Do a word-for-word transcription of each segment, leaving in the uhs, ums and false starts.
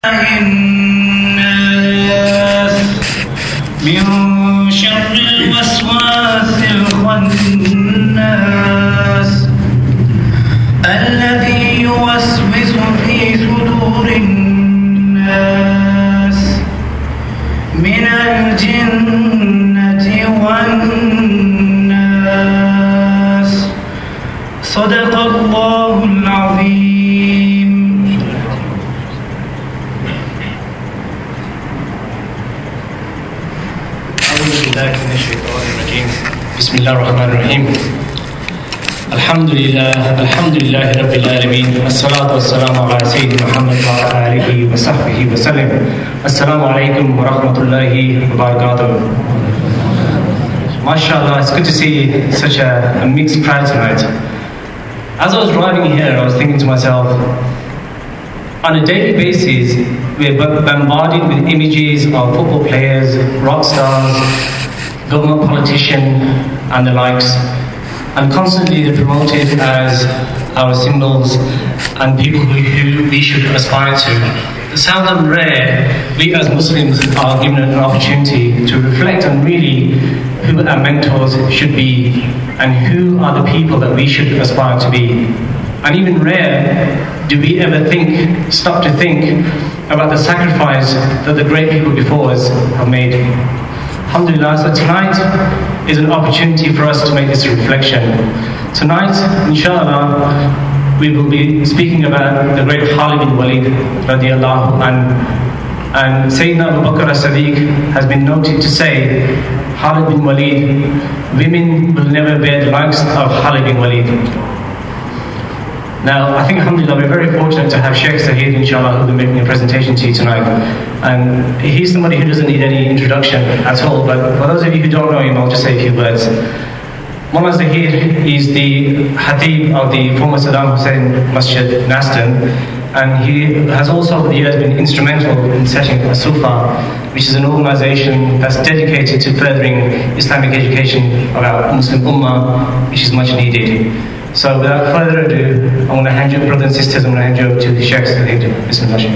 الناس من شر الوسواس الخناس الذي يوسوس في صدور الناس من الجنة والناس صدق الله العظيم. بسم الله الرحمن الرحيم. الحمد لله الحمد لله رب العالمين والصلاة والسلام على سيدنا محمد وعلى آله وصحبه وسلم. السلام عليكم ورحمة الله وبركاته. MashaAllah, it's good to see such a, a mixed crowd tonight. As I was driving here, I was thinking to myself, on a daily basis, we're bombarded with images of football players, rock stars, government politicians, and the likes. And constantly they're promoted as our symbols and people who, who we should aspire to. Seldom rare, we as Muslims are given an opportunity to reflect on really who our mentors should be and who are the people that we should aspire to be. And even rare, do we ever think, stop to think about the sacrifice that the great people before us have made. Alhamdulillah, so tonight is an opportunity for us to make this reflection. Tonight, inshallah, we will be speaking about the great Khalid bin Walid radiallahu anhu. And Sayyidina Abu Bakr as-Siddiq has been noted to say, Khalid bin Walid, women will never bear the likes of Khalid bin Walid. Now, I think, alhamdulillah, we're very fortunate to have Sheikh Zahid, inshallah, who will be making a presentation to you tonight. And he's somebody who doesn't need any introduction at all, but for those of you who don't know him, I'll just say a few words. Mullah Zahid is the Hatib of the former Saddam Hussein Masjid, Naston, and he has also over the years been instrumental in setting As-Sufa, which is an organization that's dedicated to furthering Islamic education of our Muslim Ummah, which is much needed. So without further ado, I'm going to hand you, brothers and sisters, I'm going to hand you over to the Sheikh Zahid. Bismillah.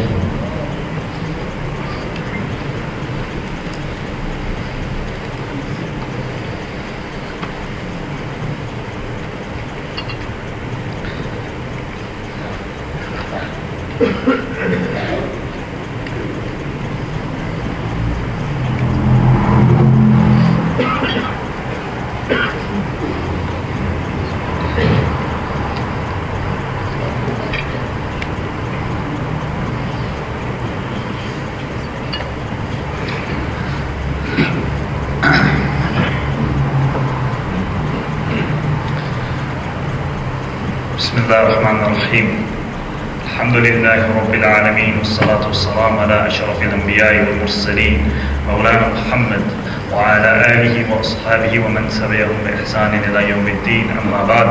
بسم الله الرحمن الرحيم. الحمد لله رب العالمين والصلاة والسلام على أشرف الأنبياء والمرسلين مولانا محمد وعلى آله وأصحابه ومن تبعهم بإحسان إلى يوم الدين. أما بعد.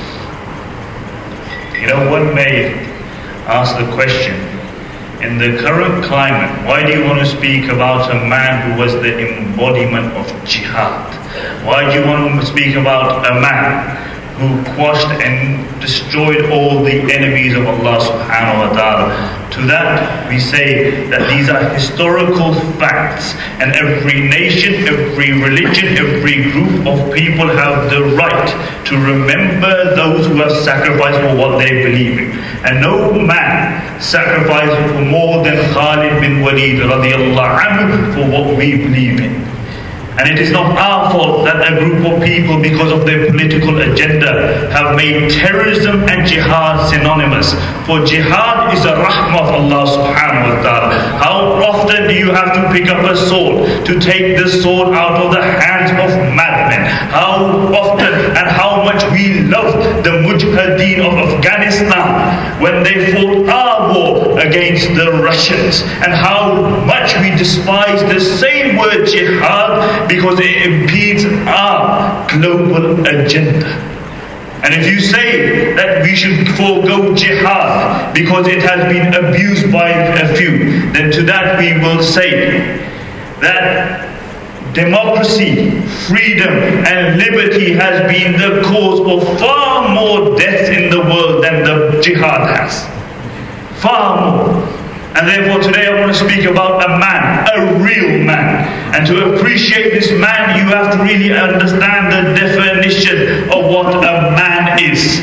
You know, one may ask the question, in the current climate, why do you want to speak about a man who was the embodiment of jihad? Why do you want to speak about a man who quashed and destroyed all the enemies of Allah subhanahu wa ta'ala? To that we say that these are historical facts, and every nation, every religion, every group of people have the right to remember those who have sacrificed for what they believe in. And no man sacrificed for more than Khalid bin Walid radiallahu anhu for what we believe in. And it is not our fault that a group of people, because of their political agenda, have made terrorism and jihad synonymous. For jihad is a rahmah of Allah subhanahu wa ta'ala. How often do you have to pick up a sword to take the sword out of the hands of madmen? How often and how much we love the mujahideen of Afghanistan when they fought our war against the Russians, and how much we despise the same word jihad because it impedes our global agenda. And if you say that we should forego jihad because it has been abused by a few, then to that we will say that democracy, freedom and liberty has been the cause of far more deaths in the world than the jihad has. Far more. And therefore today I want to speak about a man, a real man. And to appreciate this man, you have to really understand the definition of what a man is.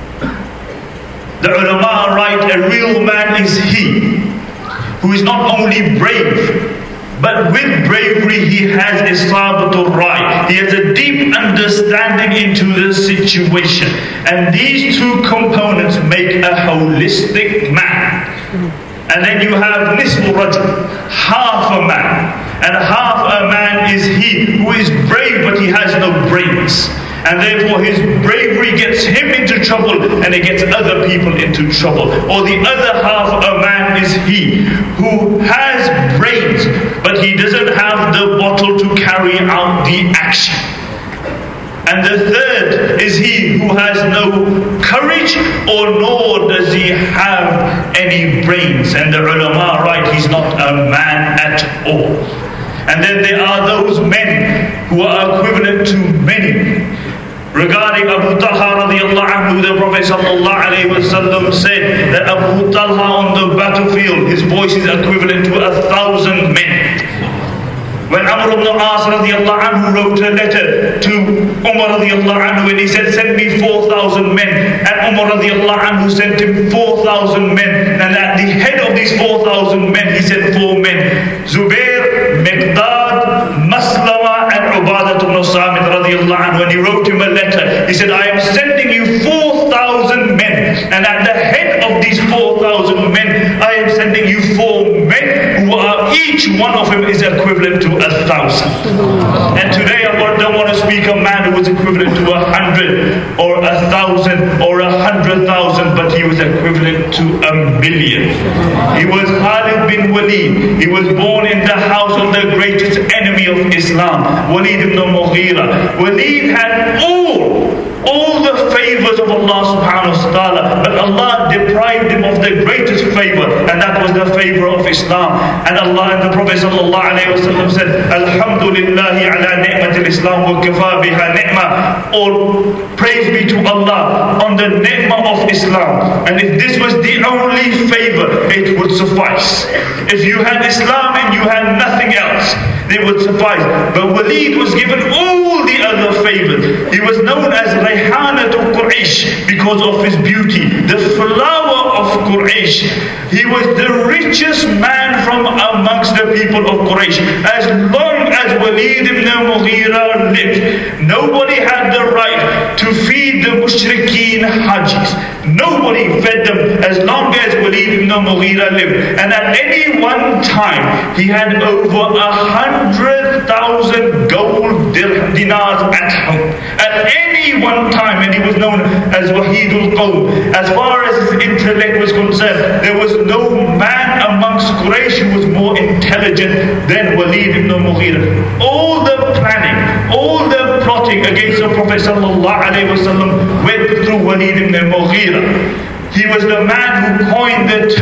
The ulama write, a real man is he who is not only brave, but with bravery he has isabatul rai. He has a deep understanding into the situation. And these two components make a holistic man. And then you have nisfu rajul, half a man. And half a man is he who is brave but he has no brains. And therefore his bravery gets him into trouble and it gets other people into trouble. Or the other half a man is he who has brains but he doesn't have the bottle to carry out the action. And the third is he who has no courage, or nor does he have any brains. And the ulama write, he's not a man at all. And then there are those men who are equivalent to many. Regarding Abu Talha radiallahu anhu, the Prophet sallallahu alayhi wa sallam said that Abu Talha on the battlefield, his voice is equivalent to a thousand men. When Amr ibn al-As radiallahu anhu wrote a letter to Umar radiallahu anhu and he said, send me four thousand men. And Umar radiallahu anhu sent him four thousand men. And at the head of these four thousand men, he said four men. Zubair, Miqdad, Maslama and Ubadah ibn Samit radiallahu anhu. And he wrote him a letter. He said, I am sending you four thousand men. And at the head of these four thousand men, I am sending you four men who are, each one of them is equivalent to a thousand. And today I don't want to speak of a man who was equivalent to a hundred or a thousand or a hundred thousand, but he was equivalent to a million. He was Khalid bin Walid. He was born in the house of the greatest enemy of Islam, Walid ibn Mughira. Walid had all all the favors of Allah subhanahu wa ta'ala, but Allah deprived him of the greatest favor, and that was the favor of Islam. And Allah and the Prophet sallallahu alayhi wa sallam said, Alhamdulillahi ala ni'matil Islam wa kafa biha ni'ma. All praise be to Allah on the ni'mah of Islam. And if this was the only favor, it would suffice. If you had Islam and you had nothing else, it would suffice. But Walid was given all the other favors. He was known as Rayhana to Quraysh because of his beauty, the flower of Quraysh. He was the richest man from amongst the people of Quraysh. As long as Walid ibn Mughira lived, nobody had the right to feed the mushrikeen hajis. Nobody fed them as long as Walid ibn Mughira lived. And at any one time, he had over a hundred thousand gold dinars at home. At any one time, and he was known as Wahidul Qawm. As far as his intellect was concerned, there was no man amongst Quraysh who was more intelligent than Walid ibn Mughira. All the planning, all the plotting against the Prophet sallallahu alaihi wasallam went through Walid ibn Mughira. He was the man who coined the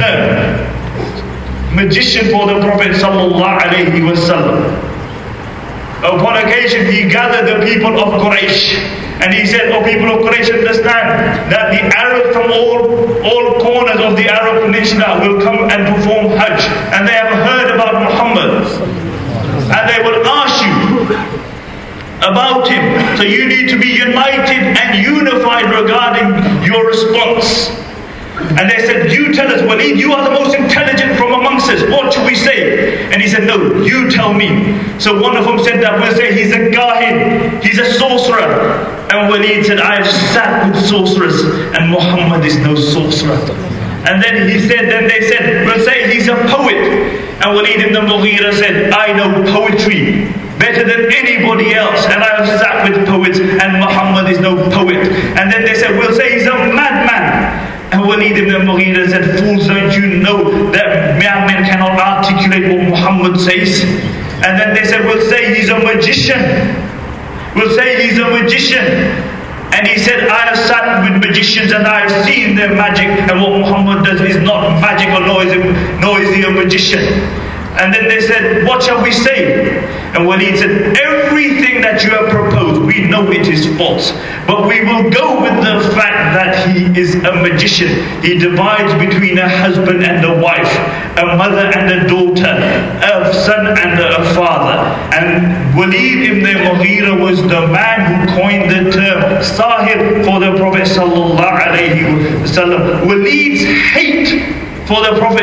term magician for the Prophet sallallahu alaihi wasallam. Upon occasion he gathered the people of Quraysh and he said, "Oh people of Quraysh, understand that the Arabs from all, all corners of the Arab Peninsula will come and perform Hajj, and they have heard about Muhammad and they will ask you about him. So you need to be united and unified regarding your response." And they said, "You tell us, Walid, you are the most intelligent from amongst us. What should we say?" And he said, "No, you tell me." So one of them said that we'll say he's a kahin, he's a sorcerer. And Walid said, "I have sat with sorcerers and Muhammad is no sorcerer." And then he said, then they said, we'll say he's a poet. And Walid ibn Mughira said, "I know poetry better than anybody else, and I have sat with poets and Muhammad is no poet." And then they said, we'll say he's a madman. And Walid ibn Mughira said, "Fools, don't you know that madmen cannot articulate what Muhammad says?" And then they said, we'll say he's a magician. We'll say he's a magician. And he said, "I have sat with magicians and I have seen their magic, and what Muhammad does is not magic, or nor is, it, nor is he a magician." And then they said, what shall we say? And Walid said, everything that you have proposed, we know it is false. But we will go with the fact that he is a magician. He divides between a husband and a wife, a mother and a daughter, a son and a father. And Walid ibn Mughira was the man who coined the term Sahir for the Prophet sallallahu alaihi wasallam. Walid's hate for the Prophet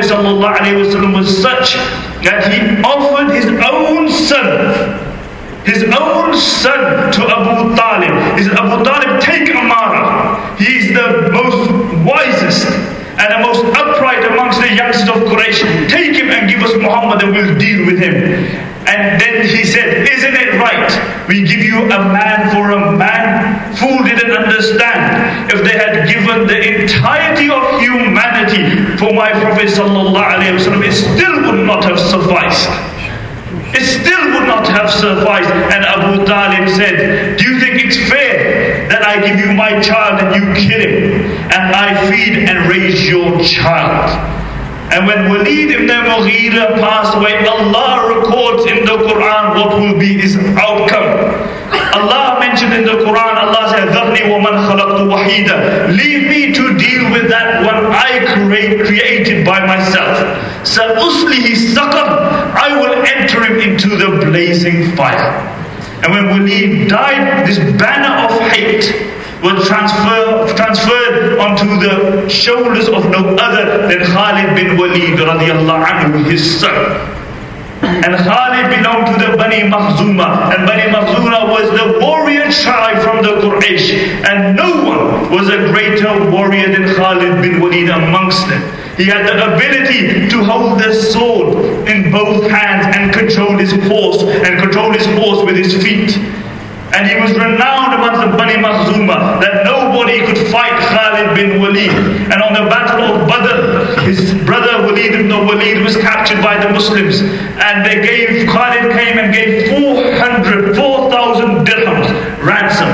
ﷺ was such that he offered his own son, his own son to Abu Talib. He said, Abu Talib, take Amara. He is the most wisest and the most upright amongst the youngsters of Quraysh. Take him and give us Muhammad and we'll deal with him. And then he said, isn't it right? We give you a man for a man. Fool didn't understand. If they had given the entirety of humanity for my Prophet sallallahu alaihi wasallam, it still would not have sufficed. It still would not have sufficed. And Abu Talib said, do you think it's fair that I give you my child and you kill him, and I feed and raise your child? And when Walid ibn Mughira passed away, Allah records in the Quran what will be his outcome. Allah mentioned in the Quran, Allah said, ذَرْنِي وَمَنْ خَلَقْتُ وَحِيدًا. Leave me to deal with that one I create, created by myself. سَأُصْلِهِ سَقَرْ. I will enter him into the blazing fire. And when Walid died, this banner of hate was transfer, transferred onto the shoulders of no other than Khalid bin Walid radiallahu anhu, his son. And Khalid belonged to the Bani Makhzuma, and Bani Makhzuma was the warrior tribe from the Quraysh, and no one was a greater warrior than Khalid bin Walid amongst them. He had the ability to hold the sword in both hands and control his horse, and control his horse with his feet. And he was renowned amongst the Bani Makhzuma that nobody could fight Khalid bin Walid. And on the battle of Badr, his brother Walid ibn Walid was captured by the Muslims. And they gave, Khalid came and gave four hundred, four thousand dirhams ransom.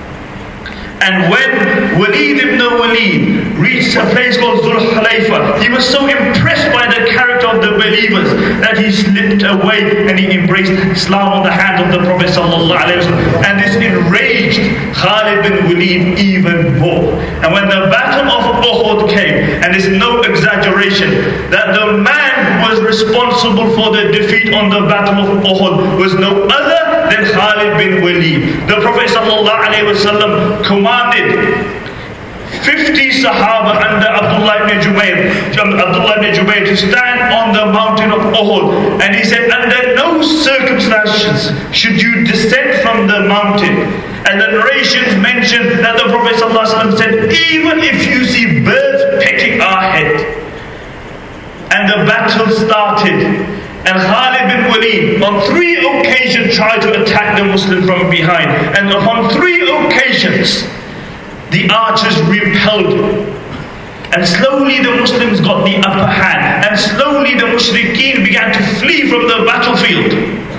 And when Walid ibn Walid reached a place called Zul Khalayfa, he was so impressed by the character of the believers that he slipped away and he embraced Islam on the hand of the Prophet sallallahu alaihi wasallam. And this enraged Khalid bin Walid even more. And when the battle of Uhud came, and it's no exaggeration that the man who was responsible for the defeat on the battle of Uhud was no other than Khalid bin Walid. The Prophet sallallahu alaihi wasallam commanded fifty Sahaba under Abdullah ibn Jubayr, Abdullah ibn Jubayr to stand on the mountain of Uhud. And he said, under no circumstances should you descend from the mountain. And the narrations mention that the Prophet ﷺ said, even if you see birds pecking our head. And the battle started. And Khalid bin Walid on three occasions tried to attack the Muslim from behind. And upon three occasions, the archers repelled him. And slowly the Muslims got the upper hand. And slowly the Mushrikeen began to flee from the battlefield.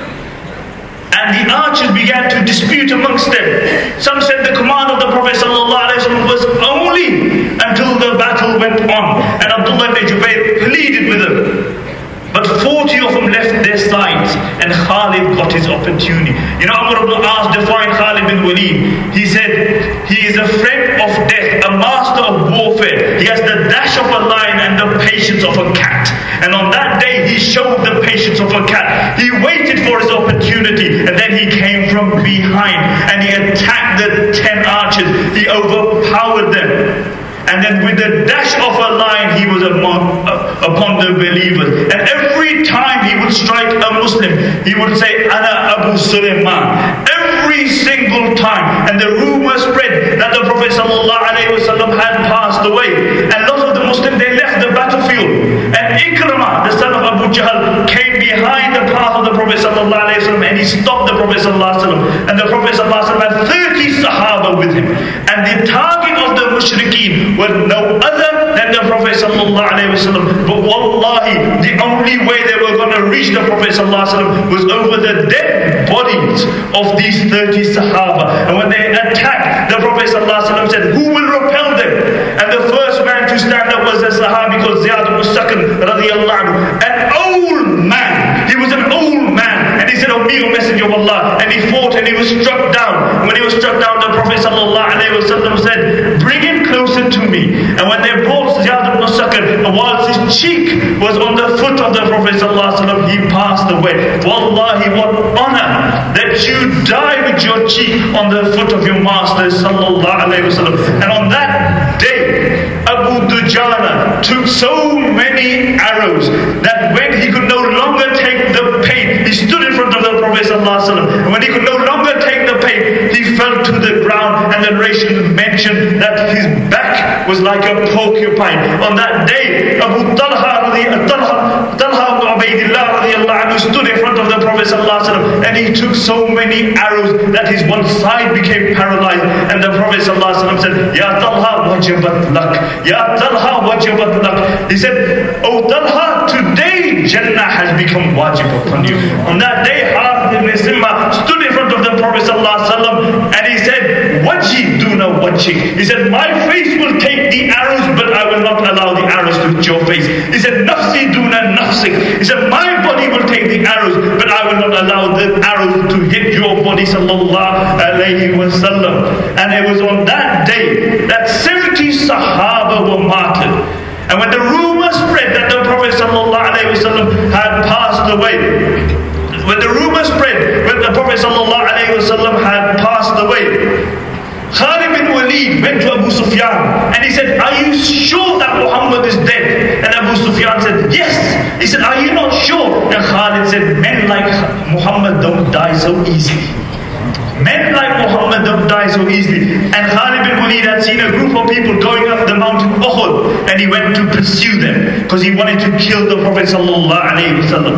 And the archers began to dispute amongst them. Some said the command of the Prophet ﷺ was only until the battle went on. And Abdullah ibn Jubayr pleaded with them. But forty of them left their sides, and Khalid got his opportunity. You know, Amr ibn As defined Khalid bin Walid. He said, he is a friend of death, a master of warfare. He has the dash of a lion and the patience of a cat. And on that day, he showed the patience of a cat. He waited for his opportunity, and then he came from behind, and he attacked the ten archers. He overpowered them. And then with the dash of a lion, he was among, uh, upon the believers. And every time he would strike a Muslim, he would say, Ana Abu Sulaiman. Every single time. And the rumor spread that the Prophet ﷺ had passed away. And lots of the Muslims, they left the battlefield. And Ikramah, the son of Abu Jahl, came behind the path of the Prophet ﷺ, and he stopped the Prophet ﷺ. And the Prophet ﷺ had thirty Sahaba with him. And the target of the Mushrikeen was no other than the Prophet ﷺ. But wallahi, the only way they were going to reach the Prophet ﷺ was over the dead bodies of these thirty Sahaba. And when they attacked, the Prophet ﷺ said, who will repel them? And the first man to stand up was the Sahabi called Ziyad ibn Sakan radiallahu anhu, an old man passed away. Wallahi, what honor that you die with your cheek on the foot of your Master sallallahu alayhi wa sallam. And on that day, Abu Dujana took so many arrows that when he could no longer take the pain, he stood in front of the Prophet sallallahu alayhi wa sallam. And when he could no longer take the pain, he fell to the ground, and the narration mentioned that his back was like a porcupine. On that day, Abu Talha Talha Talha ibn Ubaydillah radiallahu anhu stood in front of the Prophet sallallahu alaihi wasallam, and he took so many arrows that his one side became paralyzed. And the Prophet sallallahu alaihi wasallam said, Ya Talha, wajabat lak. Ya Talha, wajabat lak. He said, Oh Talha, today Jannah has become wajib upon you. On that day, Harith ibn Simma stood in front of the Prophet sallallahu alaihi wasallam, and he said, Waji duna waji. He said, my face will take the arrows, but I will not allow the arrows to hit your face. He said, Nafsi duna nafsik. He said, my body will take the arrows, but I will not allow the arrows to hit your body, sallallahu alayhi wa sallam. And it was on that day that seventy Sahaba were martyred. And when the rumor spread that the Prophet sallallahu alayhi wa sallam had passed away, when the rumor spread when the Prophet sallallahu alayhi wa sallam had passed away, Khalid bin Walid went to Abu Sufyan and he said, are you sure that Muhammad is dead? And Abu Sufyan said, yes. He said, are you not sure? And Khalid said, men like Muhammad don't die so easily. Men like Muhammad don't die so easily. And Khalid bin Walid had seen a group of people going up the mountain Uhud, and he went to pursue them because he wanted to kill the Prophet sallallahu alayhi wa sallam.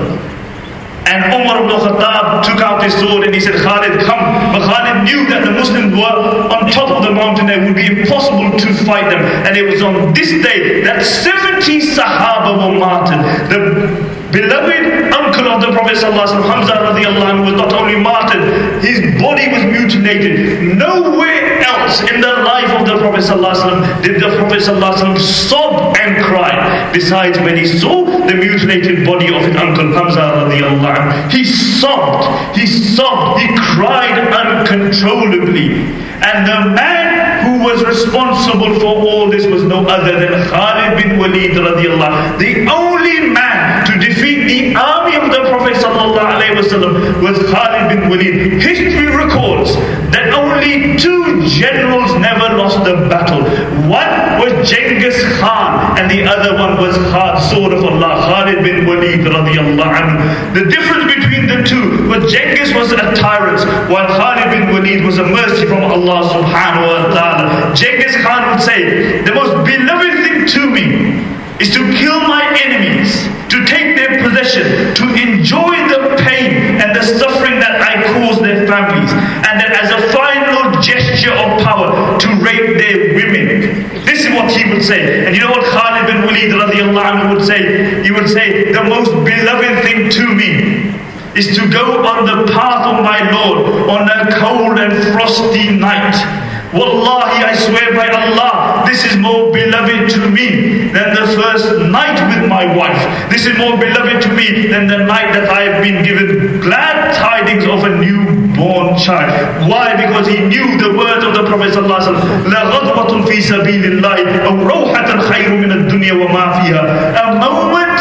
And Umar ibn Khattab took out his sword and he said, Khalid, come. But Khalid knew that the Muslims were on top of the mountain. It would be impossible to fight them. And it was on this day that seventy Sahaba were martyred. The beloved uncle of the Prophet sallallahu alaihi wasallam, Hamza radiallahu anhu, was not only martyred, his body was mutilated. Nowhere else in the life of the Prophet sallallahu alaihi wasallam did the Prophet sallallahu alaihi wasallam sob and cry, besides when he saw the mutilated body of his uncle Hamza radiallahu anhu. He sobbed, he sobbed, he cried uncontrollably. And the man who was responsible for all this was no other than Khalid bin Walid radiallahu anhu. The only man to defeat the army of the Prophet sallallahu alaihi wasallam was Khalid bin Walid. History records that only two generals never lost a battle. One was Genghis Khan and the other one was Khalid, sword of Allah, Khalid bin Walid radiallahu anhu. The difference between the two was Genghis was a tyrant, while Khalid bin Walid was a mercy from Allah subhanahu wa ta'ala. Genghis Khan would say, the most beloved thing to me is to kill my enemies, to take their possession, to enjoy the pain and the suffering that I cause their families, and then as a final gesture of power, to rape their women. This is what he would say. And you know what Khalid bin Walid radiallahu anhu would say? He would say, the most beloved thing to me is to go on the path of my Lord on a cold and frosty night. Wallahi, I swear by Allah, this is more beloved to me than the first night with my wife. This is more beloved to me than the night that I have been given glad tidings of a newborn child. Why? Because he knew the words of the Prophet sallallahu alaihi wasallam, La ghadwatun fi sabilillahi aw rawhatan khayru min ad-dunya wa ma fiha. A moment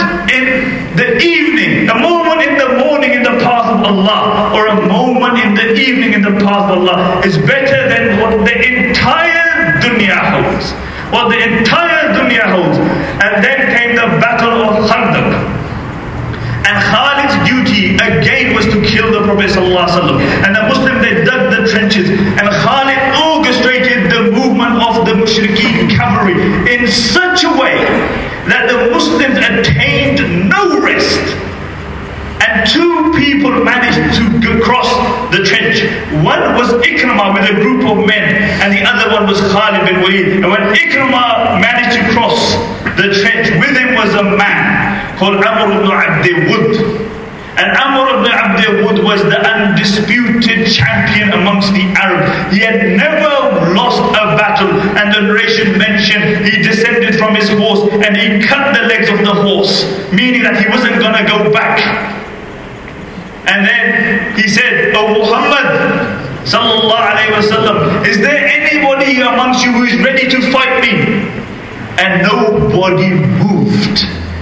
in the evening, a moment in the morning in the path of Allah, or a moment in the evening in the path of Allah is better than what the entire dunya holds. What the entire dunya holds. And then came the battle of Khandaq. And Khalid's duty again was to kill the Prophet sallallahu alaihi wasallam. And the Muslims, they dug the trenches. And Khalid orchestrated the movement of the Mushrikeen cavalry in such a way that the Muslims attained no rest. And two people managed to cross the trench. One was Ikramah with a group of men, and the other one was Khalid bin Walid. And when Ikramah managed to cross the trench, with him was a man called Amr ibn Abd Wud. And Amr ibn Abd Wud was the undisputed champion amongst the Arabs. He had never lost a battle, and the narration mentioned he descended from his horse and he cut the legs of the horse, meaning that he wasn't going to go back. And then he said, Oh Muhammad sallallahu alayhi wa sallam, is there anybody amongst you who is ready to fight me? And nobody moved.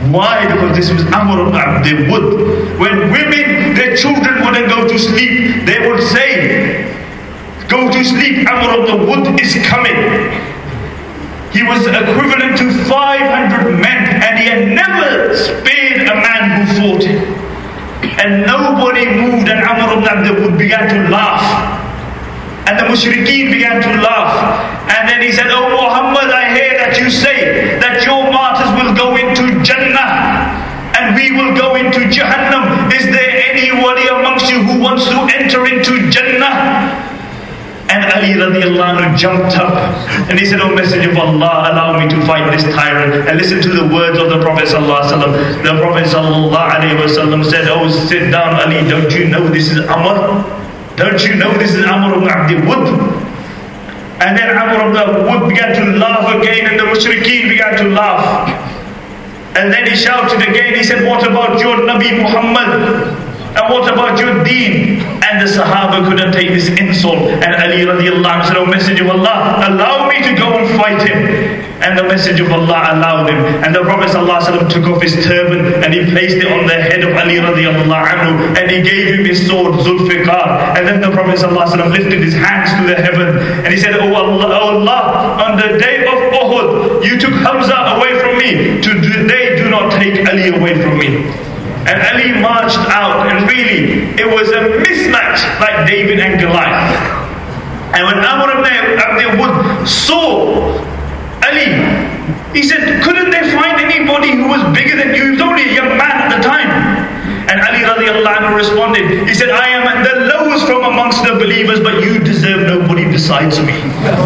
Why? Because this was Amr ibn Abd Wud. When women, their children wouldn't go to sleep, they would say, go to sleep, Amr ibn Wud is coming. He was equivalent to five hundred men, and he had never spared a man who fought him. And nobody moved, and Amr ibn Abd Wud began to laugh. And the mushrikeen began to laugh. And then he said, oh Muhammad, I hear that you say that your martyrs will go into Jannah and we will go into Jahannam. Is there anybody amongst you who wants to enter into Jannah? And Ali radiallahu anhu jumped up and he said, oh Messenger of Allah, allow me to fight this tyrant. And listen to the words of the Prophet sallallahu alaihi wasallam. The Prophet sallallahu alaihi wasallam said, oh sit down Ali, don't you know this is Amr? Don't you know this is Amr ibn Abd Wud? And then Amr ibn Wud began to laugh again, and the mushrikeen began to laugh. And then he shouted again, he said, what about your Nabi Muhammad? And what about your deen? And the Sahaba couldn't take this insult. And Ali radiallahu anhu said, oh Messenger of Allah, allow me to go and fight him. And the Messenger of Allah allowed him. And the Prophet ﷺ took off his turban and he placed it on the head of Ali radiallahu anhu. And he gave him his sword, Zulfiqar. And then the Prophet ﷺ lifted his hands to the heaven. And he said, oh Allah, oh Allah, on the day of Uhud, you took Hamza away from me. Today, do not take Ali away from me. And Ali marched out, and really, it was a mismatch like David and Goliath. And when Amr ibn Abd Wud saw Ali, he said, couldn't they find anybody who was bigger than you? He was only a young man at the time. And Ali radiallahu anhu responded, he said, I am at the lowest from amongst the believers, but you deserve nobody besides me.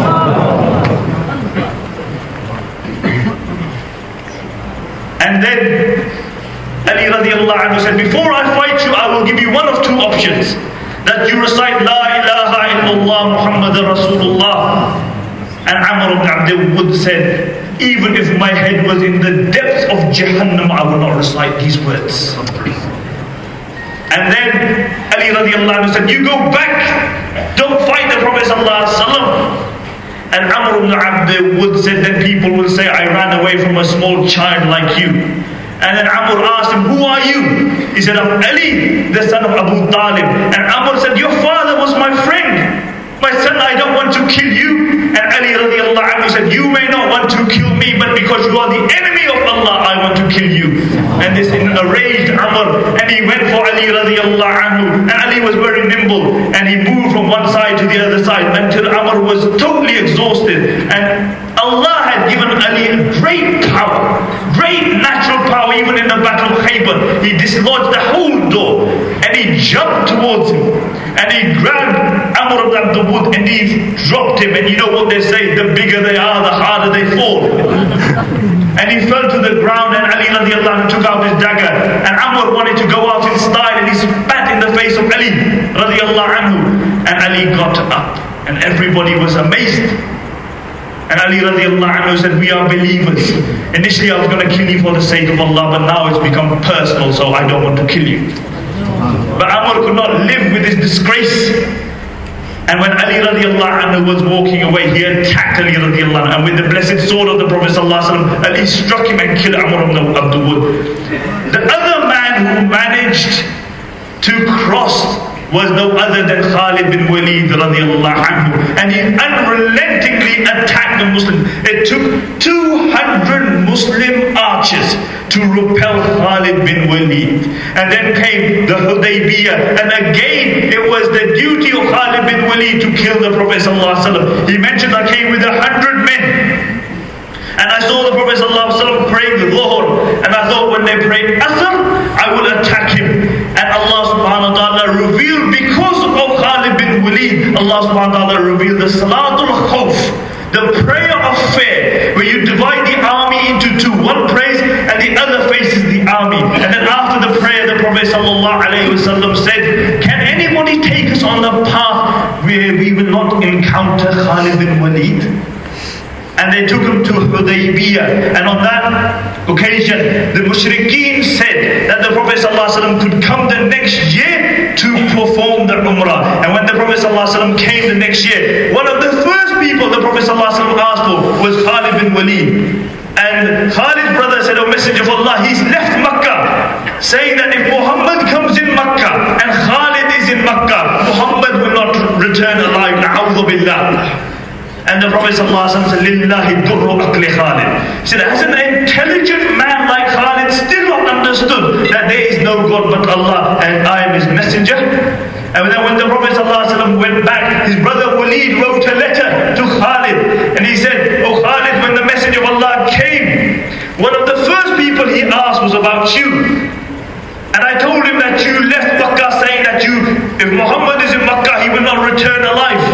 And then Ali radiallahu anhu said, before I fight you, I will give you one of two options. That you recite La ilaha illallah Muhammadan Rasulullah. And Amr ibn Abd Wud said, even if my head was in the depths of Jahannam, I would not recite these words. And then Ali radiallahu anhu said, you go back, don't fight the Prophet sallallahu alaihi wasallam. And Amr ibn Abd Wud said that people will say, I ran away from a small child like you. And then Amr asked him, who are you? He said, I'm Ali, the son of Abu Talib. And Amr said, your father was my friend. My son, I don't want to kill you. And Ali radiallahu anhu said, you may not want to kill me, but because you are the enemy of Allah, I want to kill you. And this enraged Amr, and he went for Ali radiallahu anhu. And Ali was very nimble, and he moved from one side to the other side until Amr was totally exhausted. And Allah had given Ali a great power, great natural power, even in the battle of Khaybar. He dislodged the whole door, and he jumped towards him, and he grabbed Amr ibn Abd Wud, and he dropped him. And you know what they say, the bigger they are, the harder they fall. And he fell to the ground, and Ali radiallahu anhu took out his dagger, and Amr wanted to go out in style, and he spat in the face of Ali radiallahu anhu. And Ali got up, and everybody was amazed. And Ali radiallahu anhu said, we are believers. Initially I was going to kill you for the sake of Allah, but now it's become personal, so I don't want to kill you. But Amr could not live with this disgrace. And when Ali radiallahu anhu was walking away, he attacked Ali radiallahu anhu. And with the blessed sword of the Prophet sallallahu alaihi wasallam, Ali struck him and killed Amr ibn Abd Wud. The other man who managed to cross was no other than Khalid bin Walid radiallahu anhu. And he unrelentingly attacked the Muslims. It took two hundred Muslim archers to repel Khalid bin Walid. And then came the Hudaybiyah. And again, it was the duty of Khalid bin Walid to kill the Prophet sallallahu alaihi wasallam. He mentioned, I came with a hundred men. And I saw the Prophet ﷺ praying the Dhuhr. And I thought when they prayed Asr, I will attack him. And Allah subhanahu wa ta'ala revealed, because of Khalid bin Walid, Allah subhanahu wa ta'ala revealed the Salatul Khawf, the prayer of fear, where you divide the army into two. One prays and the other faces the army. And then after the prayer, the Prophet ﷺ said, can anybody take us on the path where we will not encounter Khalid bin Walid? And they took him to Hudaybiyah. And on that occasion, the mushrikeen said that the Prophet ﷺ could come the next year to perform the Umrah. And when the Prophet ﷺ came the next year, one of the first people the Prophet ﷺ asked for was Khalid bin Walid. And Khalid's brother said, oh Messenger of Allah, he's left Makkah, saying that if Muhammad comes in Makkah and Khalid is in Makkah, Muhammad will not return alive. Na'udhu billah. And the Prophet ﷺ said, Lillahi durru akli Khalid. He said, has an intelligent man like Khalid still not understood that there is no God but Allah and I am his messenger? And then when the Prophet ﷺ went back, his brother Walid wrote a letter to Khalid. And he said, oh Khalid, when the messenger of Allah came, one of the first people he asked was about you. And I told him that you left Makkah saying that you, if Muhammad is in Makkah, he will not return alive.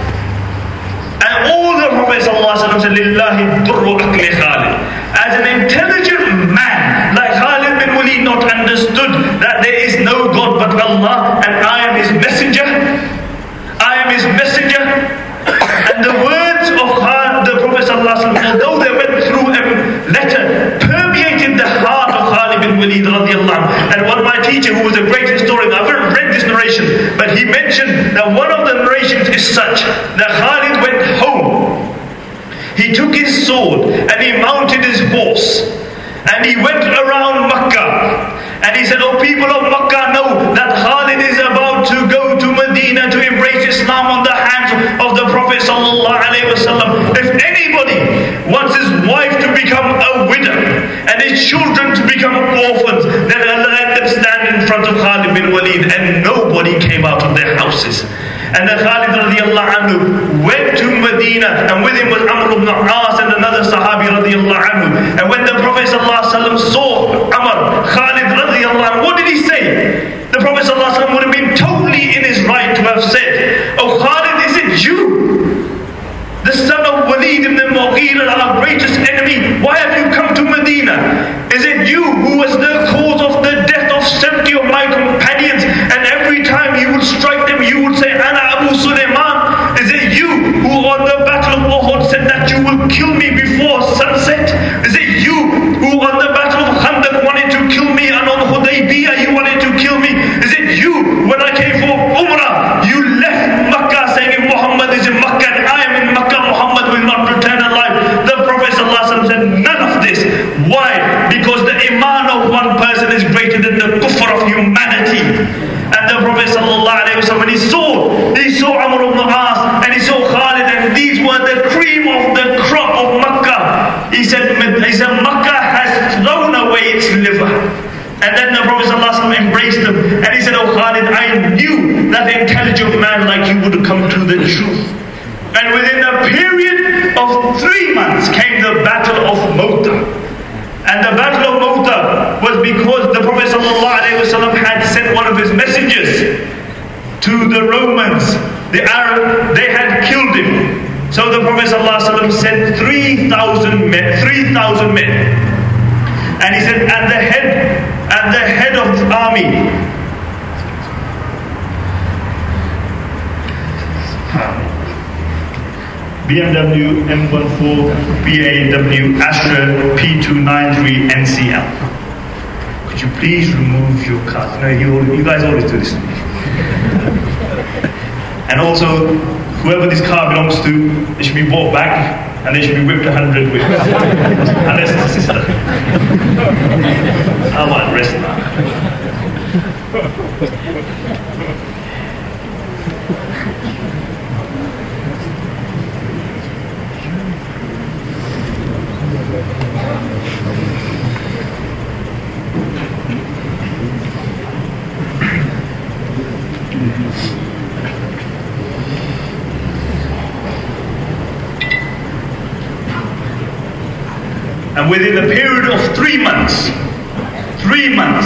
And all the Prophet ﷺ said, Lillahi durru akli Khalid. As an intelligent man like Khalid bin Walid not understood that there is no God but Allah and I am his messenger. I am his messenger. And the words of Khalid, the Prophet ﷺ, although they went through a letter, permeated the heart of Khalid bin Walid radiallahu anhu. And one of my teacher, who was a great historian, I've never read this narration, but he mentioned that one of the narrations is such that Khalid went home. He took his sword and he mounted his horse and he went around Makkah and he said, oh people of Makkah, know that Khalid is about to go to Medina to embrace Islam on the hands of the Prophet sallallahu alaihi wasallam. If anybody wants his wife to become a widow and his children to become orphans, then let them stand in front of Khalid bin Walid. And nobody came out of their houses. And then Khalid radiallahu anhu went to Medina, and with him was Amr ibn As and another Sahabi radiallahu anhu. And when the Prophet sallallahu alaihi wasallam saw Amr, Khalid radiallahu anhu, what did he say? The Prophet sallallahu alaihi wasallam would have been totally in his right to have said, oh Khalid, is it you? The son of Walid ibn Mughira, our greatest enemy, why have you come to Medina? Is it you who was the cause of the death of seventy of my companions? And every time you would strike them, you would say, Ana Abu Sulaiman. Is it you who on the battle of Uhud said that you will kill me before sunset? Is it you who on the battle of Khandaq wanted to kill me, and on Hudaybiyah you wanted to kill me? Is it you, when I came for Umrah, you left Makkah saying if Muhammad is in Makkah and I am in Makkah, Muhammad will not return alive? The Prophet ﷺ said, none of this. Why? Because the iman of one person is greater than the kufr of humanity. And the Prophet ﷺ, when he saw, he saw Amr ibn As and he saw Khalid, and these were the cream of the crop of Makkah. He said, he said Makkah has thrown away its liver. And then the Prophet ﷺ embraced them and he said, oh Khalid, I knew that an intelligent man like you would come to the truth. And within a period of three months came the battle of Mu'tah. And the battle of Mu'tah was because the Prophet ﷺ had sent one of his messengers to the Romans, the Arab. They had killed him. So the Prophet ﷺ sent three thousand men, three thousand men. And he said, at the head, at the head of the army, B M W M fourteen B A W Astra P two ninety-three N C L. Could you please remove your card? No, you, you guys always do this. And also, whoever this car belongs to, it should be bought back and they should be whipped a hundred whips. Unless it's a sister. How about rest now? And within a period of three months, three months,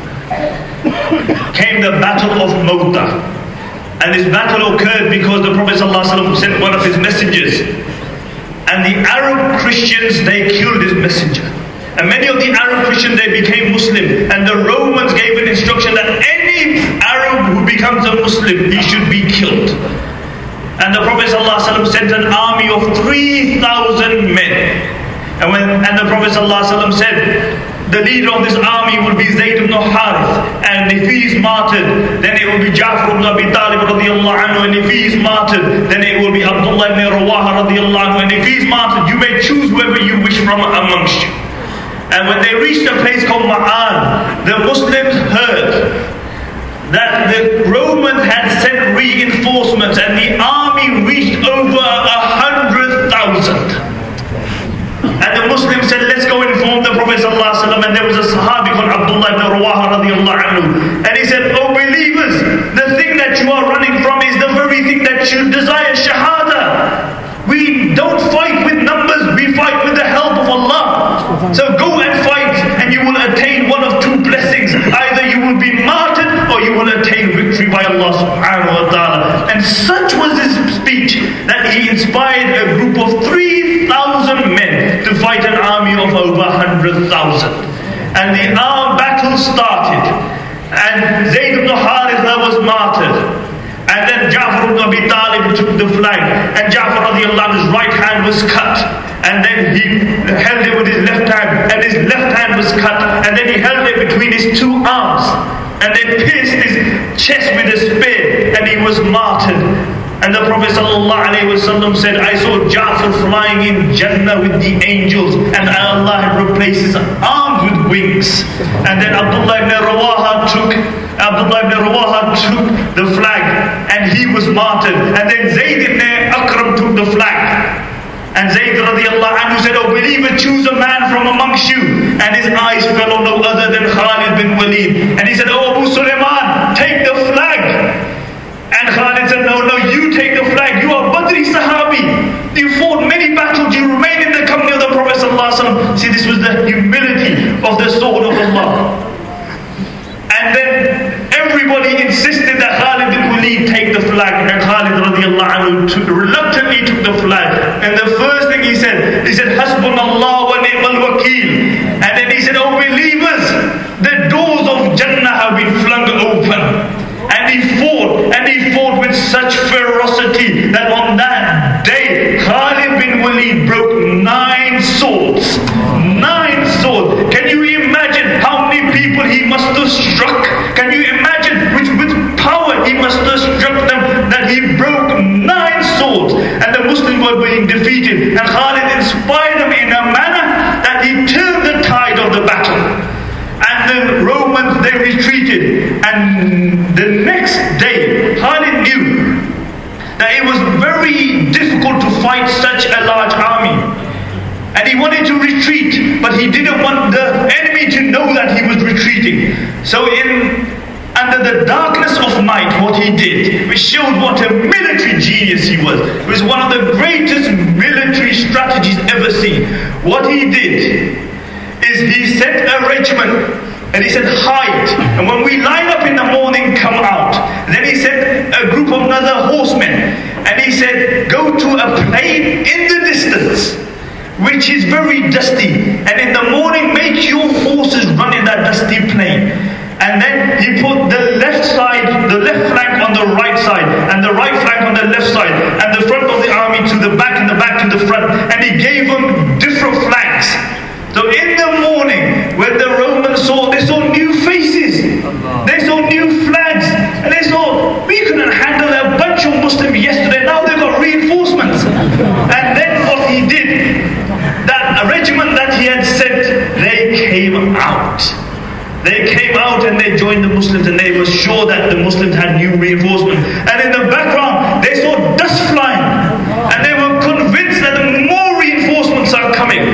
came the battle of Mu'tah. And this battle occurred because the Prophet ﷺ sent one of his messengers. And the Arab Christians, they killed his messenger. And many of the Arab Christians, they became Muslim. And the Romans gave an instruction that any Arab who becomes a Muslim, he should be killed. And the Prophet ﷺ sent an army of three thousand men. And when and the Prophet ﷺ said, the leader of this army will be Zayd ibn Harith, and if he is martyred, then it will be Ja'far ibn Abi Talib radiallahu anhu, and if he is martyred, then it will be Abdullah ibn Rawaha radiallahu anhu, and if he is martyred, you may choose whoever you wish from amongst you. And when they reached a place called Ma'an, the Muslims heard that the Romans had sent reinforcements and the army reached over a hundred thousand. And the Muslims said, let's go inform the Prophet ﷺ. And there was a Sahabi called Abdullah ibn Rawaha radiallahu anhu. And he said, oh believers, the thing that you are running from is the very thing that you desire, Shahada. We don't fight with numbers, we fight with the help of Allah. So go and fight and you will attain one of two blessings. Either you will be martyred or you will attain victory by Allah subhanahu wa ta'ala. And such was his speech that he inspired a group of three thousand men to fight an army of over one hundred thousand. And the armed battle started. And Zayd ibn Haritha was martyred. And then Ja'far ibn Abi Talib took the flag. And Ja'far radiallahu anhu's right hand was cut. And then he held it with his left hand. And his left hand was cut. And then he held it between his two arms. And they pierced his chest with a spear. And he was martyred. And the Prophet ﷺ said, I saw Ja'far flying in Jannah with the angels. And Allah had replaced his arms with wings. And then Abdullah ibn Rawaha took Abdullah ibn Rawaha took the flag and he was martyred. And then Zayd ibn Akram took the flag. And Zayd radiallahu anhu said, oh believer, choose a man from amongst you. And his eyes fell on no other than Khalid bin Walid. And he said, oh Abu Sulaiman, take the flag. And Khalid said, no, no, you take the flag. You are Badri Sahabi. You fought many battles. You remained in the company of the Prophet ﷺ. See, this was the humility of the sword of Allah. And then everybody insisted that Khalid bin Walid take the flag. And Khalid radiallahu anhu took, reluctantly took the flag. And the first thing he said, he said, Hasbunallah wa ni'mal wakeel. And then he said, oh believers, the doors of Jannah have been flung open. And he fought, and he fought with such ferocity that on that day, Khalid bin Walid broke nine swords. Nine swords. Can you imagine how many people he must have struck? Can you imagine which with power he must have struck them, that he broke nine swords? And the Muslims were being defeated. And Khalid inspired them in a manner that he turned the tide of the battle. And the Romans, they retreated. And the next day, Khalid knew that it was very difficult to fight such a large army. And he wanted to retreat, but he didn't want the enemy to know that he was retreating. So in under the darkness of night, what he did, which showed what a military genius he was. It was one of the greatest military strategies ever seen. What he did is he sent a regiment and he said, hide. And when we line up in the morning, come out. Then he sent a group of other horsemen. And he said, go to a plain in the distance, which is very dusty. And in the morning, make your horses run in that dusty plain. And then he put the left side, the left flank on the right side, and the right flank on the left side, and the front of the army to the back, and the back to the front. And he gave them different flanks. So in the morning, when the Romans saw, they saw new faces, they saw new flags, and they saw, we couldn't handle a bunch of Muslims yesterday, now they've got reinforcements. And then what he did, that regiment that he had sent, they came out. They came out and they joined the Muslims, and they were sure that the Muslims had new reinforcements. And in the background, they saw dust flying, and they were convinced that more reinforcements are coming.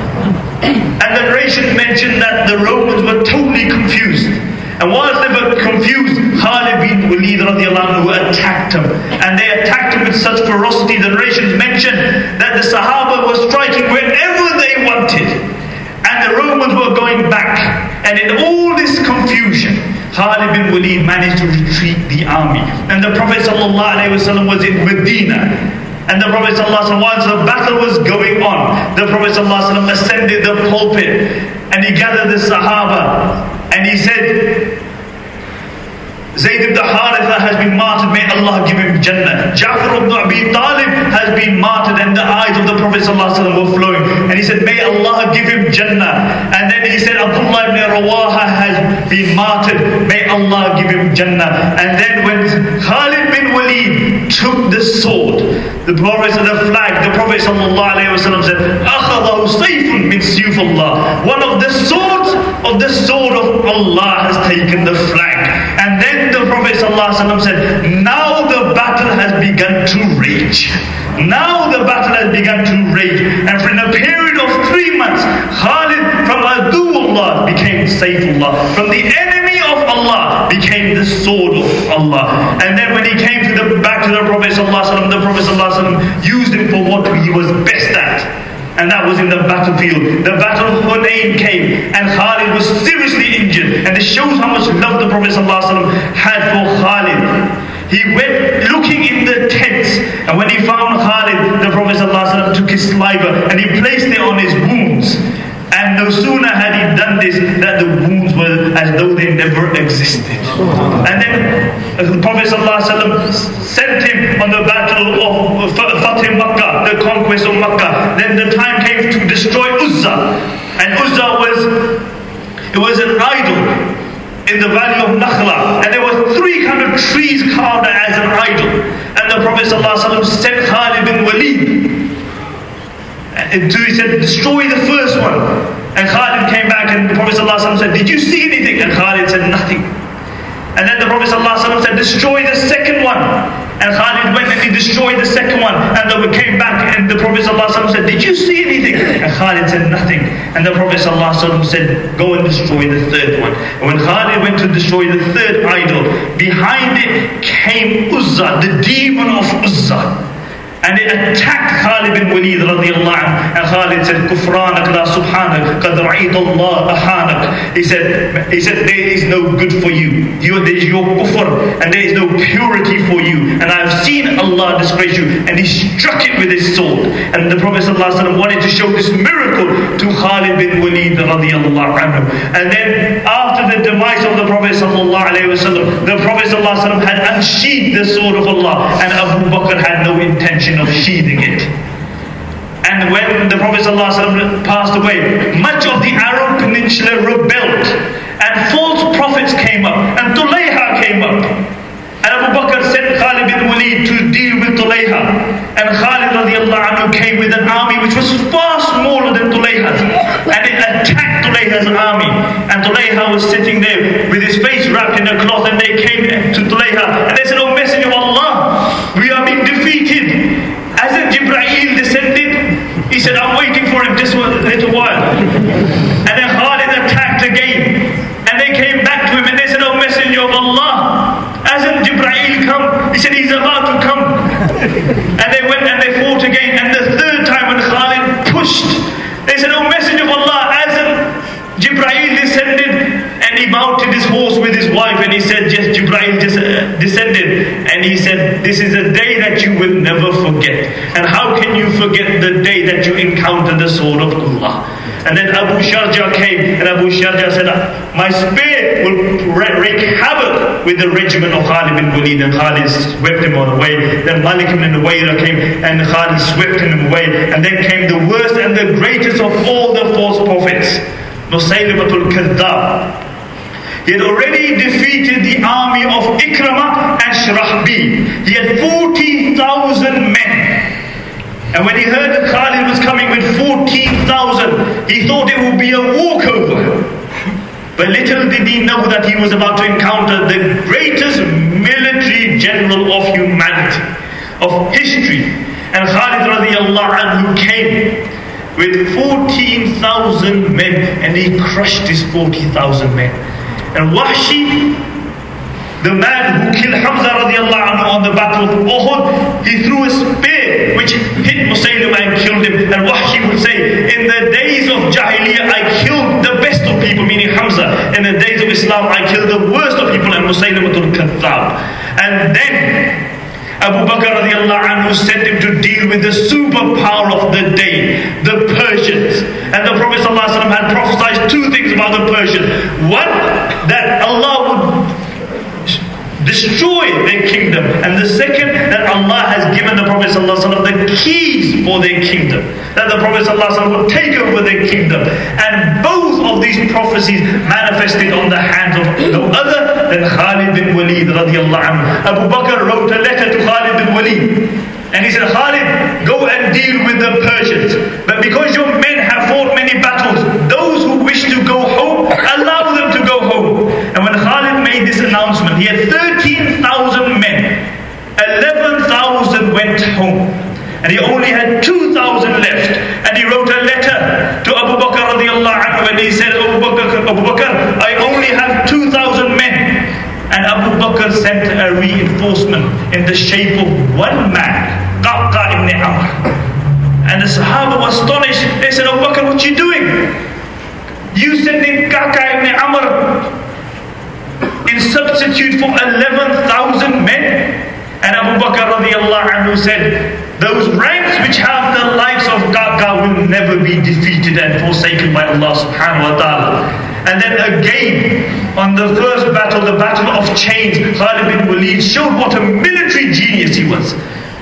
And the narration mentioned that the Romans were totally confused. And whilst they were confused, Khalid bin Walid radiallahu anhu attacked them. And they attacked him with such ferocity. The narrations mentioned that the Sahaba were striking wherever they wanted. And the Romans were going back. And in all this confusion, Khalid bin Walid managed to retreat the army. And the Prophet ﷺ was in Medina. And the Prophet ﷺ, once the battle was going on, the Prophet ﷺ ascended the pulpit and he gathered the Sahaba and he said, Zayd ibn Haritha has been martyred, may Allah give him Jannah. Ja'far ibn Abi Talib has been martyred, and the eyes of the Prophet ﷺ were flowing. And he said, may Allah give him Jannah. And then he said, Abdullah ibn Rawaha has been martyred, may Allah give him Jannah. And then when Khalid bin Walid took the sword, the Prophet said, the flag, the Prophet ﷺ said, أَخَذَهُ سَيْفٌ مِنْ سِيُوفِ اللَّهِ. One of the swords of the sword of Allah has taken the flag. And then the Prophet ﷺ said, now the battle has begun to rage. Now the battle has begun to rage. And for in a period of three months, Khalid from Aduullah became Saifullah. From the enemy of Allah became the sword of Allah. And then when he came to the back to the Prophet ﷺ, the Prophet ﷺ used him for what he was best at. And that was in the battlefield. The battle of Hunayn came and Khalid was seriously injured. And this shows how much love the Prophet ﷺ had for Khalid. He went looking in the tents, and when he found Khalid, the Prophet ﷺ took his saliva and he placed it on his wounds. And no sooner had he done this, that the wounds were as though they never existed. And then the Prophet ﷺ sent him on the battle of Fatih Makkah, the conquest of Makkah. Then the time came to destroy Uzza. And Uzza was, it was an idol in the valley of Nakhla, and there were three hundred trees carved as an idol. And the Prophet ﷺ sent Khalid bin Walid, and he said, destroy the first one. And Khalid came back and the Prophet ﷺ said, did you see anything? And Khalid said, nothing. And then the Prophet ﷺ said, destroy the second one. And Khalid went and he destroyed the second one. And then we came back and the Prophet ﷺ said, did you see anything? And Khalid said, nothing. And the Prophet ﷺ said, go and destroy the third one. And when Khalid went to destroy the third idol, behind it came Uzza, the demon of Uzza. And it attacked Khalid bin Walid radiallahu anhu. And Khalid said, Kufranak la subhanak, qad ra'id Allah ahanak. He said, he said, there is no good for you. you. There is your kufr, and there is no purity for you. And I have seen Allah disgrace you. And he struck it with his sword. And the Prophet ﷺ wanted to show this miracle to Khalid bin Walid radiallahu anhu. And then after the demise of the Prophet ﷺ, the Prophet ﷺ had unsheathed the sword of Allah. And Abu Bakr had no intention of sheathing it. And when the Prophet ﷺ passed away, much of the Arab Peninsula rebelled, and false prophets came up, and Tulayha came up. And Abu Bakr sent Khalid bin Walid to deal with Tulayha. And Khalid radiallahu anhu came with an army which was far smaller than Tulayha's, and it attacked Tulayha's army. And Tulayha was sitting there with his face wrapped in a cloth, and they came to Tulayha and they said, "O Messenger of Allah, we are being defeated. Hasn't Jibreel descended?" He said, "I'm waiting for him just a little while." And then Khalid attacked again, and they came back to him and they said, "O Messenger of Allah, hasn't Jibreel come?" He said, "He's about to come." And they went and they fought again. And the third time when Khalid pushed, they said, "O Messenger of Allah, hasn't Jibreel descended?" And he mounted his horse with his wife and he said, "Yes, Jibreel just uh, descended." And he said, "This is a day that you will never forget." And how can you forget the day that you encountered the sword of Allah? And then Abu Sharja came, and Abu Sharja said, "My spear will wreak havoc with the regiment of Khalid bin Walid." And Khalid swept him away. Then Malik ibn Nuwayra came, and Khalid swept him away. And then came the worst and the greatest of all the false prophets, Musaylimatul Kadhdhab. He had already defeated the army of Ikramah and Shurahbil. He had forty thousand men. And when he heard that Khalid was coming with fourteen thousand, he thought it would be a walkover. But little did he know that he was about to encounter the greatest military general of humanity, of history. And Khalid radiallahu anhu came with fourteen thousand men, and he crushed his forty thousand men. And Wahshi, the man who killed Hamza radiallahu anhu on the battle of Uhud, he threw a spear which hit Musaylimah and killed him. And Wahshi would say, "In the days of Jahiliyyah I killed the best of people," meaning Hamza. "In the days of Islam I killed the worst of people," and Musaylimatul Kadhdhab. And then Abu Bakr radiallahu anhu sent him to deal with the superpower of the day, the Persians. And the Prophet ﷺ had prophesied two things about the Persians. One, that Allah would destroy their their kingdom. And the second, that Allah has given the Prophet ﷺ the keys for their kingdom. That the Prophet ﷺ would take over their kingdom. And both of these prophecies manifested on the hands of no other than Khalid bin Walid radiallahu anhu. Abu Bakr wrote a letter to Khalid bin Walid. And he said, Khalid, go and deal with the Persians. But because your men have fought many battles, those who wish to go home, allow them to go home. And when Khalid made this announcement, he had thirteen thousand men. eleven thousand went home. And he only had two thousand left. And he wrote a letter to Abu Bakr radiallahu anhu. And he said, Abu Bakr, Abu Bakr, I only have two thousand men. And Abu Bakr sent a reinforcement in the shape of one man, Qaqqa ibn Amr. And the Sahaba were astonished. They said, Abu Bakr, what are you doing? You sending Qaqqa ibn Amr in substitute for eleven thousand men? And Abu Bakr radiallahu anhu said, those ranks which have the likes of Qaqqa will never be defeated and forsaken by Allah subhanahu wa ta'ala. And then again, on the first battle, the battle of chains, Khalid bin Walid showed what a military genius he was.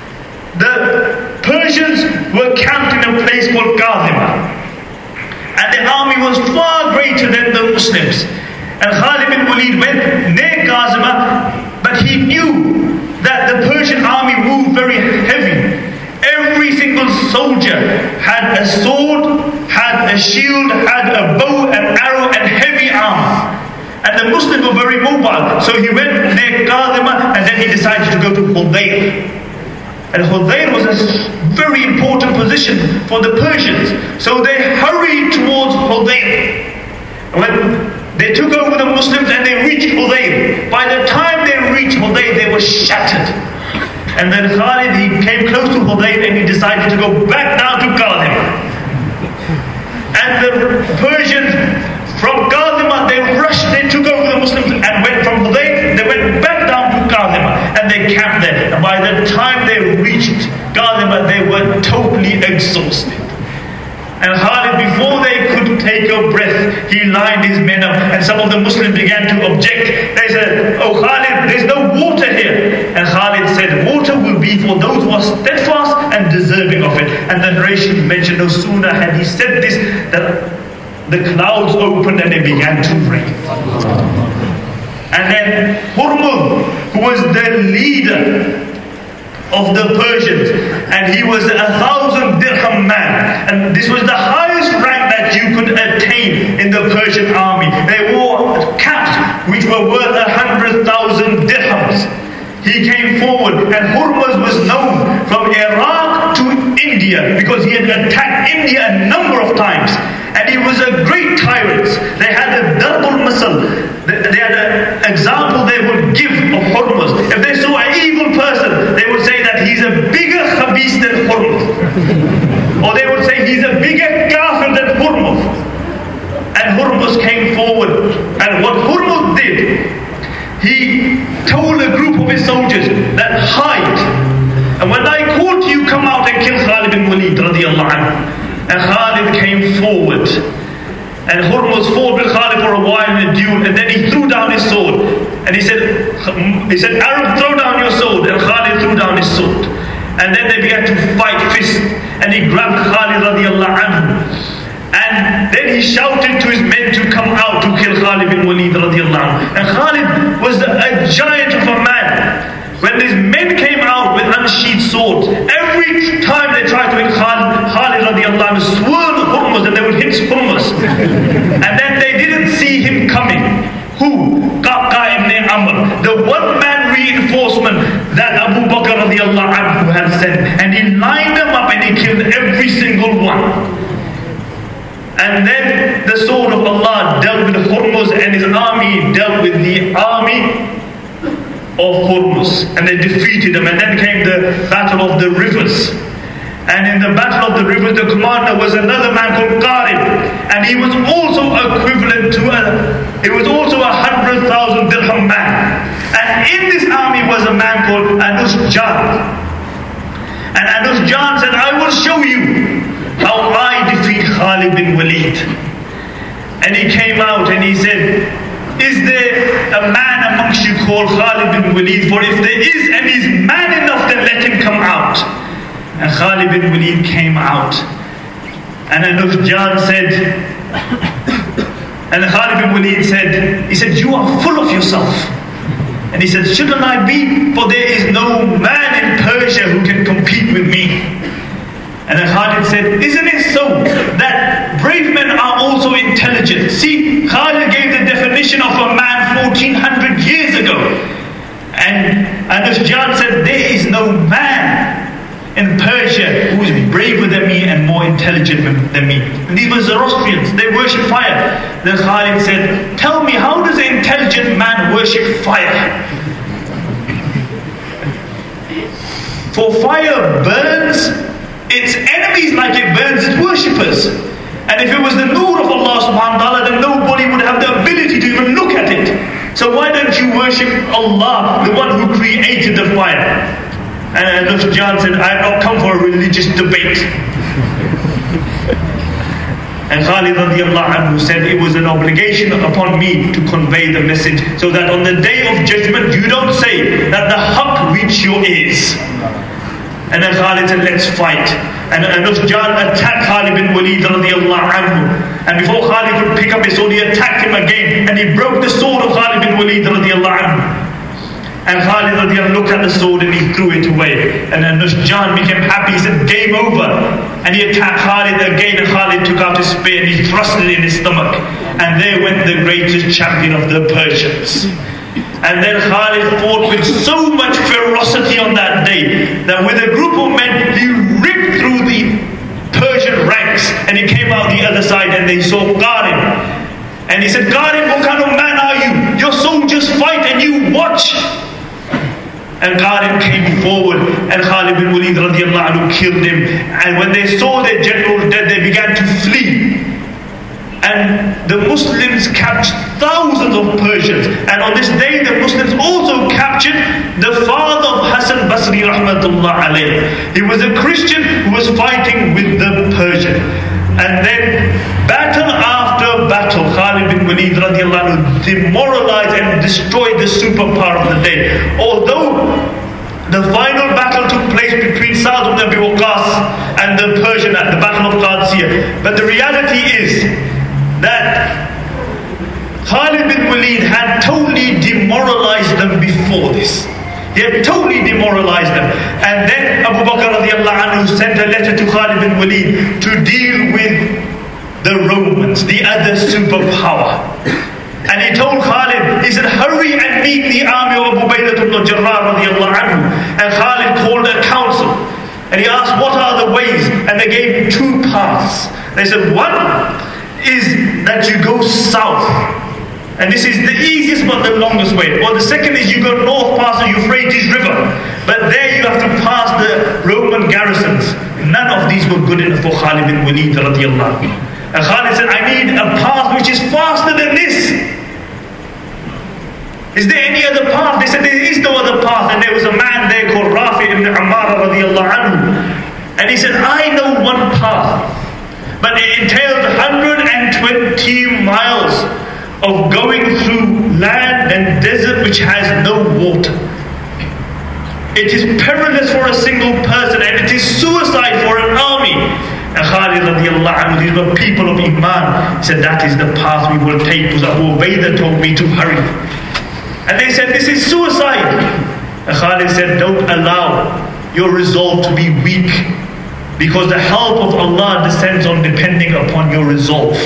The Persians were camped in a place called Qazima. And the army was far greater than the Muslims. And Khalid bin Walid went near Qazima, but he knew that the Persian army moved very heavy. Every single soldier had a sword, had a shield, had a bow, an arrow, and heavy armor. And the Muslims were very mobile. So he went near Qazima and then he decided to go to Hudayr. And Hudayr was a very important position for the Persians. So they hurried towards Hudayr. When they took over the Muslims and they reached Hudayr, by the time they reached Hudayr, they were shattered. And then Khalid, he came close to Hudayr and he decided to go back down to Qazima. And the Persians from Qazima, they rushed, they took over the Muslims and went from Hudayr, they went back down to Qazima and they camped there. And by the time they reached Qazima, they were totally exhausted. And Khalid, before they could take a breath, he lined his men up, and some of the Muslims began to object. They said, oh Khalid, there's no water here. And Khalid said, water will be for those who are steadfast and deserving of it. And the narration mentioned, no sooner had he said this, that the clouds opened and it began to rain. And then Hurmuz, who was the leader of the Persians, and he was a thousand dirham man, and this was the highest rank that you could attain in the Persian army. They wore caps which were worth a hundred thousand dirhams. He came forward, and Hurmuz was known from Iraq to India because he had attacked India a number of times, and he was a great tyrant. They had a darbul masal. They had an example they would give of Hurmuz. If they saw an evil person, they would say that he's a bigger khabis than Hurmuz. Or they would say he's a bigger kafir than Hurmuz. And Hurmuz came forward. And what Hurmuz did, he told a group of his soldiers that hide. And when I call to you, come out and kill Khalid bin Walid radiallahu anhu. And Khalid came forward. And Hurmuz fought with Khalid for a while in a duel, and then he threw down his sword. And he said, he said, Arab, throw down your sword. And Khalid threw down his sword. And then they began to fight fist. And he grabbed Khalid radiallahu anhu. And then he shouted to his men to come out to kill Khalid bin Walid radiallahu anhu. And Khalid was a giant of a man. When these men came out with unsheathed swords, every time they tried to hit Khalid, Khalid radiallahu anhu swirled Hurmuz and they would hit Hurmuz. And then they didn't see him coming. Who? Qaqqa ibn Amr, the one-man reinforcement that Abu Bakr radiallahu anhu had sent. And he lined them up and he killed every single one. And then the sword of Allah dealt with Hurmuz, and his army dealt with the army of Hurmuz, and they defeated them. And then came the battle of the rivers. And in the battle of the rivers, the commander was another man called Qarib, and he was also equivalent to a, it was also a hundred thousand dirham man. And in this army was a man called Anus Jan. And Anus Jan said, I will show you how I defeat Khalid bin Walid. And he came out and he said, is there a man amongst you called Khalid bin Walid? For if there is and he's man enough, then let him come out. And Khalid bin Walid came out. And Abu Jahl said, and Khalid bin Walid said, he said, you are full of yourself. And he said, shouldn't I be? For there is no man in Persia who can compete with me. And then Khalid said, isn't it so that brave men are also intelligent? See, Khalid gave the definition of a man fourteen hundred years ago. And Abu Jahl said, there is no man in Persia who is braver than me and more intelligent than me. And these were Zoroastrians, they worship fire. Then Khalid said, tell me, how does an intelligent man worship fire? For fire burns its enemies like it burns its worshippers. And if it was the nur of Allah subhanahu wa ta'ala, then nobody would have the ability to even look at it. So why don't you worship Allah, the one who created the fire? And Abu Jahl said, I have not come for a religious debate. And Khalid radiallahu anhu said, it was an obligation upon me to convey the message, so that on the day of judgment you don't say that the haqq reach your ears. And then Khalid said, let's fight. And Abu Jahl attacked Khalid bin Walid radiallahu anhu. And before Khalid could pick up his sword, he attacked him again. And he broke the sword of Khalid bin Walid radiallahu anhu. And Khalid radiallahu anhu looked at the sword and he threw it away. And then Abu Jahl became happy. He said, game over. And he attacked Khalid again. And Khalid took out his spear and he thrust it in his stomach. And there went the greatest champion of the Persians. And then Khalid fought with so much ferocity on that day that with a group of men he ripped through the Persian ranks and he came out the other side and they saw Qarin. And he said, Qarin, what kind of man are you? Your soldiers fight and you watch. And Qarin came forward and Khalid bin Walid radiallahu anhu killed him. And when they saw their general dead, they began to flee. And the Muslims captured thousands of Persians. And on this day the Muslims also captured the father of Hassan Basri rahmatullah alayh. He was a Christian who was fighting with the Persian. And then battle after battle, Khalid bin Walid radiallahu anhu demoralized and destroyed the superpower of the day. Although the final battle took place between Sa'd ibn Abi Waqqas and the Persian at the Battle of Qadisiyah. But the reality is that Khalid bin Walid had totally demoralized them before this. He had totally demoralized them. And then Abu Bakr radiallahu anhu sent a letter to Khalid bin Walid to deal with the Romans, the other superpower. And he told Khalid, he said, hurry and meet the army of Abu Ubaidah ibn Jarrah radiallahu anhu. And Khalid called a council. And he asked, what are the ways? And they gave him two paths. They said, one is that you go south. And this is the easiest but the longest way. Or the second is you go north past the Euphrates River. But there you have to pass the Roman garrisons. None of these were good enough for Khalid bin Walid radiallahu anhu. And Khalid said, I need a path which is faster than this. Is there any other path? They said, there is no other path. And there was a man there called Rafi ibn Ammar radiallahu anhu. And he said, I know one path. But it entails one hundred twenty miles of going through land and desert which has no water. It is perilous for a single person and it is suicide for an army. And Khalid radiallahu anhu, these were people of Iman, said that is the path we will take, because Abu Ubaidah told me to hurry. And they said this is suicide. And Khalid said, don't allow your resolve to be weak, because the help of Allah descends on depending upon your resolve.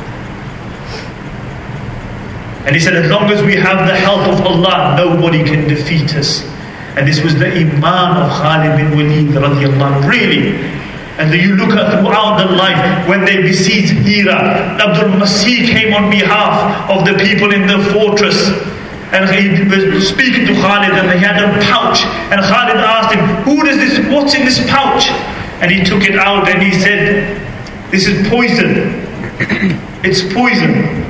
And he said, as long as we have the help of Allah, nobody can defeat us. And this was the Iman of Khalid bin Walid radiallahu anhu, really. And then you look at throughout the life, when they besieged Hira, Abdul Masih came on behalf of the people in the fortress. And he was speaking to Khalid and he had a pouch. And Khalid asked him, who does this, what's in this pouch? And he took it out and he said, this is poison. It's poison.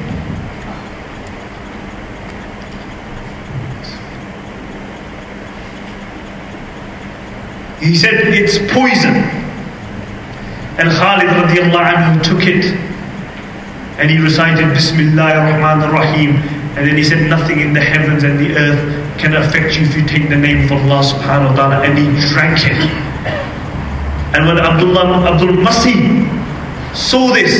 He said, it's poison. And Khalid radiallahu anhu took it and he recited Bismillahir Rahmanir Rahim. And then he said, nothing in the heavens and the earth can affect you if you take the name of Allah subhanahu wa ta'ala. And he drank it. And when Abdullah Abdul Masih saw this,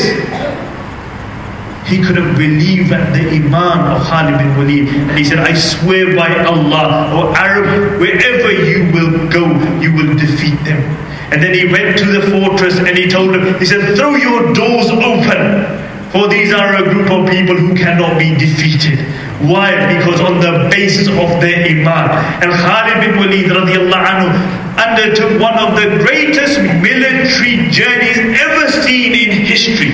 he couldn't believe at the iman of Khalid bin Walid. And he said, I swear by Allah, O Arab, wherever you will go, you will defeat them. And then he went to the fortress and he told them, he said, throw your doors open, for these are a group of people who cannot be defeated. Why? Because on the basis of their iman. And Khalid bin Walid radiallahu anhu undertook one of the greatest military journeys ever seen in history.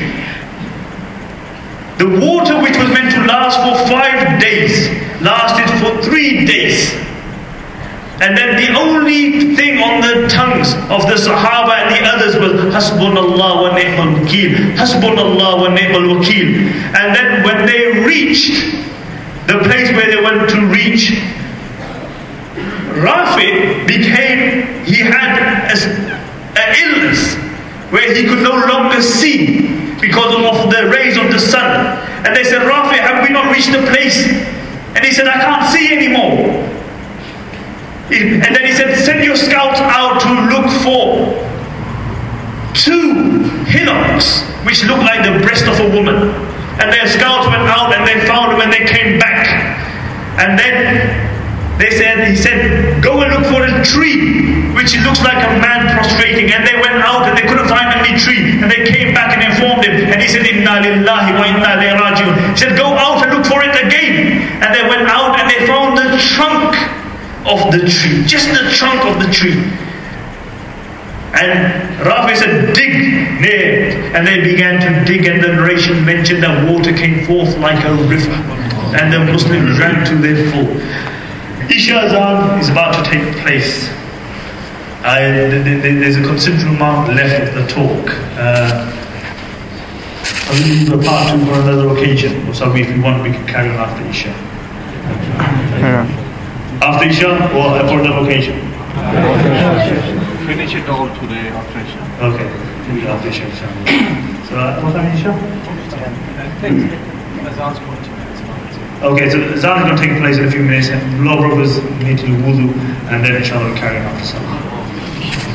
The water which was meant to last for five days lasted for three days. And then the only thing on the tongues of the Sahaba and the others was Hasbunallah wa ni'mal wakeel, Hasbunallah wa ni'mal wakeel. And then when they reached the place where they wanted to reach, Rafi became, he had an illness where he could no longer see because of the rays of the sun. And they said, Rafi, have we not reached the place? And he said, I can't see anymore. And then he said, send your scouts out to look for two hillocks which look like the breast of a woman. And their scouts went out and they found them and they came back. And then they said, he said, go and look for a tree which looks like a man prostrating. And they went out and they couldn't find any tree. And they came back and informed him. And he said, Inna lillahi wa inna ilayhi raji'un. He said, go out and look for it again. And they went out and they found the trunk of the tree, just the trunk of the tree. And Rafi said, dig near it. And they began to dig, and the narration mentioned that water came forth like a river, and the Muslims drank to their full. Isha Azan is about to take place. I, there's a considerable amount left of the talk. Uh, I'll leave a part two for another occasion. Or so if you want, we can carry on after Isha. Yeah. After Isha or for another occasion? Finish it all today after Isha. Okay, finish after Isha. So, uh, what time is Isha? Okay, so Azan is going to take place in a few minutes, and law brothers need to do wudu, and then inshallah we carry on after Salah.